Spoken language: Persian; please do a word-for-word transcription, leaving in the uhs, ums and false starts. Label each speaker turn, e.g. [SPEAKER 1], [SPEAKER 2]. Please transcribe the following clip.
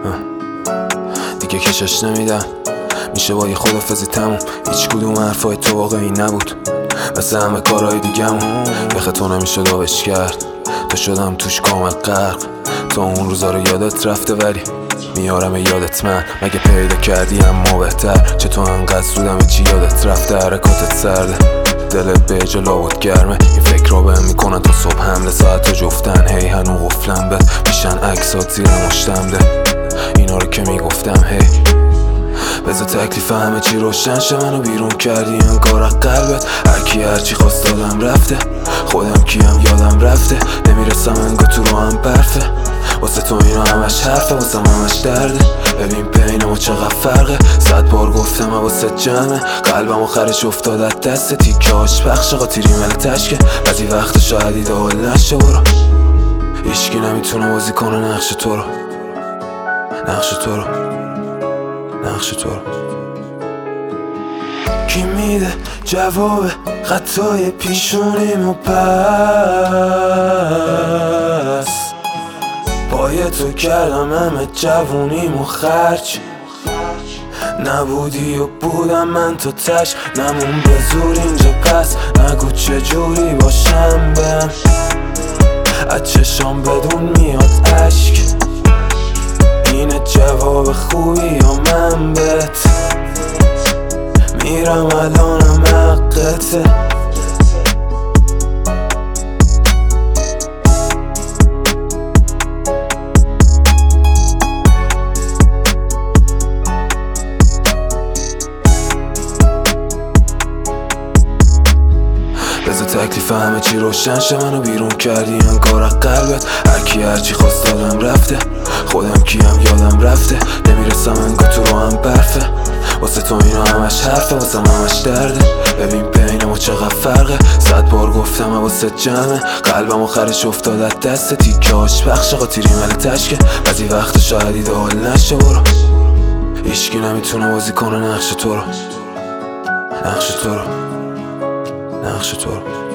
[SPEAKER 1] دیگه کشش نمیدم، میشه با یه خدافزی تموم. هیچ کدوم حرفای تو واقعی نبود، مثل همه کارهای دیگمون. یخه تو نمیشه داغش کرد، تو شدم توش کامل غرق. تو اون روزا رو یادت رفته ولی میارم یادت من. مگه پیدا کردی اما بهتر، چه تو انقدر زودم چی یادت رفته. حرکاتت سرده، دلت به جلا بود گرمه. این فکر رو بهم میکنن تا صبح حمله ساعت جفتن. هی هنو قفلم به میشن عکسات زیر مشتم ده. اینا رو که میگفتم هی بذار تکلیف همه چی روشن شه. منو بیرون کردی انگار از قلبت، هرکی هرچی خواست دادم رفته. خودم کیم یادم رفته، نمیرسم انگار تو رو هم برفه. واسه تو اینا همش حرفه، واسه همش درده. ببین بین ما چقدر فرقه، صد بار گفتم واسه جمعه. قلبم آخرش افتاد از دست تیکه هاش پخش قاطیری مل تشکه. بعضی وقت شاید ایدئال نشه برو، هیچکی نمیتونه بازی کنه نقش تو رو، نقش تو رو، نقش تو رو. کی میده جواب خطای پیشونیمو پس؟ پای تو کردم همه جوونیمو خرج. نبودی و بودم من تو تش، نمون به زور اینجا پس. نگو چجوری باشم بهم، از چشام بدون میاد عشق. اینه جواب خوبی یا من بهت؟ میرم الانم حقته. بذار تکلیف همه چی روشن شه. منو بیرون کردی انگار از قلبت، هرکی هرچی خواست دادم رفته. خودم کیم یادم رفته، نمیرسم انگار تو رو هم برفه. واسه تو اینا همش حرفه، واسه همش درده. ببین بین ما چقدر فرقه، صد بار گفتم واسه جمعه. قلبم آخرش افتاد از دست تیکه هاش پخش قاطیری مل تشکه. بعضی وقت شاید ایدئال نشه برو، هیچکی نمیتونه بازی کنه نقش تو رو، نقش تو رو، نقش تو رو.